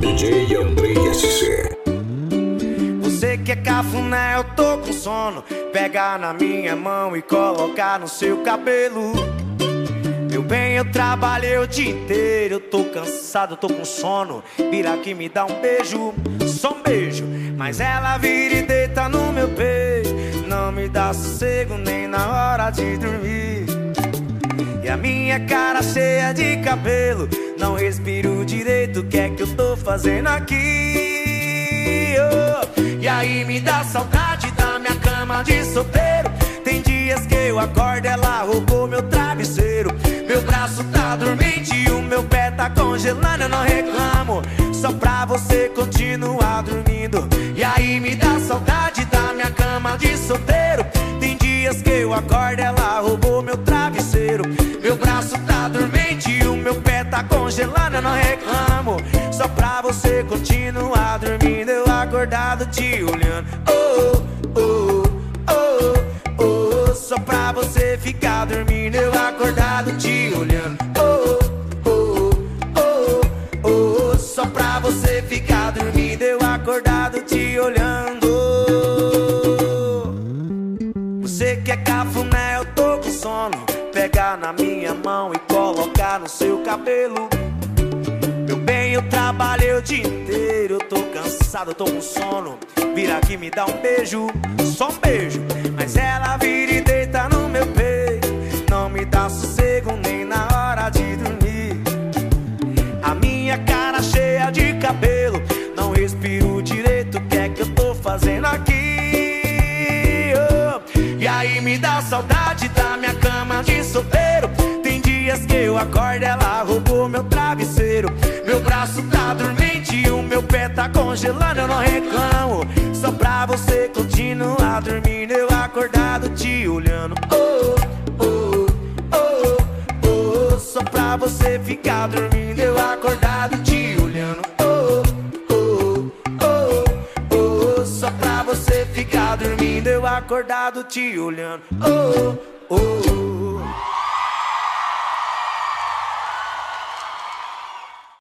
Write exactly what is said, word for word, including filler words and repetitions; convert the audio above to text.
D J Andrei S C. Você que é cafuné, eu tô com sono. Pega na minha mão e colocar no seu cabelo. Meu bem, eu trabalhei o dia inteiro, eu tô cansado, eu tô com sono. Vira aqui, me dá um beijo, só um beijo. Mas ela vira e deita no meu peito, não me dá sossego nem na hora de dormir. E a minha cara cheia de cabelo, não respiro direito, o que é que eu tô fazendo aqui? Oh. E aí me dá saudade da minha cama de solteiro. Tem dias que eu acordo, ela roubou meu travesseiro. Meu braço tá dormente e o meu pé tá congelando, eu não reclamo, só pra você continuar dormindo. E aí me dá saudade da minha cama de solteiro. Tem dias que eu acordo, ela roubou meu travesseiro. Meu braço tá dormente e o meu pé tá congelando, eu não reclamo, só pra você continuar dormindo. Eu acordado te olhando, oh, oh, oh, oh, só pra você ficar dormindo. Eu acordado te olhando, oh, oh, oh, oh, só pra você ficar dormindo. Eu acordado te olhando. Você que é cafuné, eu tô com sono. Pegar na minha mão e colocar no seu cabelo. Meu bem, eu trabalhei o dia inteiro, eu tô cansado, eu tô com sono. Vira aqui, me dá um beijo, só um beijo. Mas ela vira e deita no meu peito, não me dá sossego nem na hora de dormir. A minha cara cheia de cabelo, não respiro direito, o que é que eu tô fazendo aqui? Oh. E aí me dá saudade da minha cama de solteiro. Tem dias que eu acordo, ela roubou meu travesseiro. Meu braço tá dormente e o meu pé tá congelando, eu não reclamo, só pra você continuar dormindo. Eu acordado te olhando, oh, oh, oh, oh, só pra você ficar dormindo. Eu acordado te olhando, oh, oh, oh, oh, só pra você ficar dormindo. Eu acordado te olhando, oh, oh.